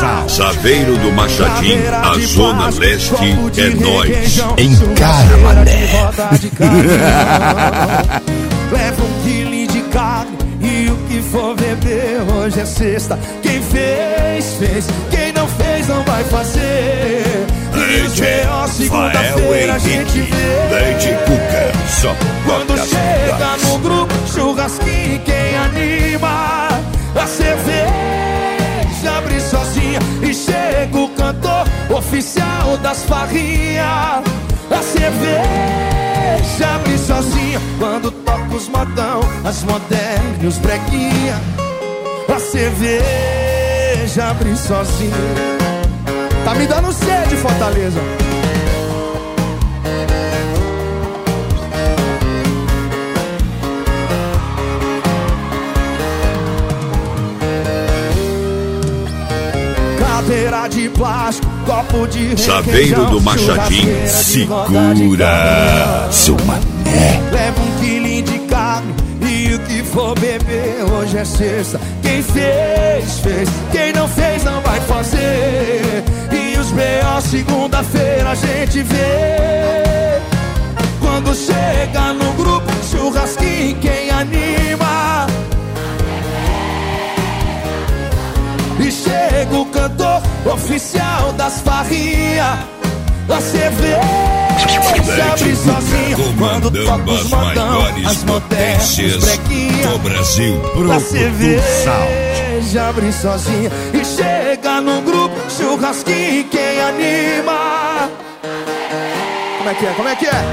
Saveiro do Machadinho, a Zona Leste é nóis. Encara, mané. Leva 1 quilo de carne e o que for beber. Hoje é sexta, quem fez, fez. Quem não fez, não vai fazer. Segunda-feira a gente vê. Leite Cuca, só quando chega no grupo, churrasquinho, quem anima. A cerveja abre sozinha e chega o cantor oficial das farrinhas. A cerveja abre sozinha quando toca os modão, as modernas e os breguinha. A cerveja abre sozinha. Tá me dando sede, Fortaleza. Cadeira de plástico, copo de requeijão, Saveiro do Machadinho, segura seu mané. Leva 1 quilo de carne e o que for beber. Hoje é sexta, quem fez, fez. Quem não fez, não vai fazer. E os B.O. segunda-feira a gente vê. Quando chega no grupo, churrasquinho, quem anima. E chega o cantor oficial das farrinhas. A cerveja abre sozinha quando toca os modão, as modernas, os breguinha do Brasil. A cerveja abre sozinha e chega no grupo, churrasquinho, quem anima. Como é que é? Como é que é?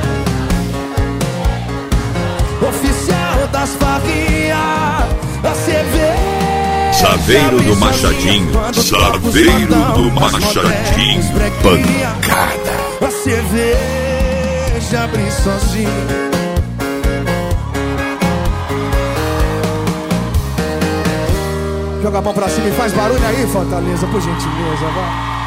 Oficial das farrinhas. A cerveja Saveiro do Machadinho, Saveiro do Machadinho, pancada. A cerveja abre sozinha. Joga a mão pra cima e faz barulho aí, Fortaleza, por gentileza, vai.